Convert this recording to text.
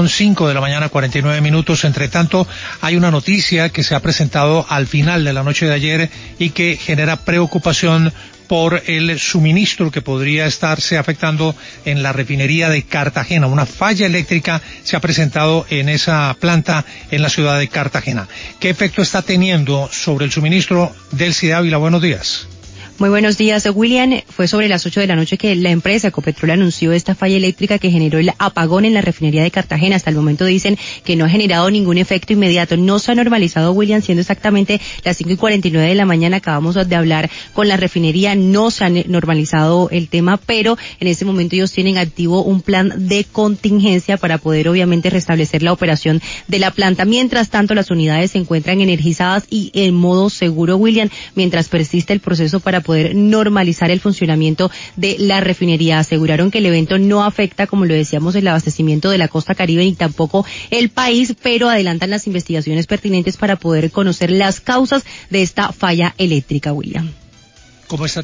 son 5 de la mañana, 49 minutos. Entre tanto, hay una noticia que se ha presentado al final de la noche de ayer y que genera preocupación por el suministro que podría estarse afectando en la refinería de Cartagena. Una falla eléctrica se ha presentado en esa planta en la ciudad de Cartagena. ¿Qué efecto está teniendo sobre el suministro? Delcy Dávila, buenos días. Muy buenos días, William. Fue sobre las 8 de la noche que la empresa Ecopetrol anunció esta falla eléctrica que generó el apagón en la refinería de Cartagena. Hasta el momento dicen que no ha generado ningún efecto inmediato. No se ha normalizado, William, siendo exactamente las 5:49 de la mañana. Acabamos de hablar con la refinería. No se ha normalizado el tema, pero en este momento ellos tienen activo un plan de contingencia para poder, obviamente, restablecer la operación de la planta. Mientras tanto, las unidades se encuentran energizadas y en modo seguro, William, mientras persiste el proceso para poder normalizar el funcionamiento de la refinería. Aseguraron que el evento no afecta, como lo decíamos, el abastecimiento de la costa Caribe ni tampoco el país, pero adelantan las investigaciones pertinentes para poder conocer las causas de esta falla eléctrica, William. ¿Cómo está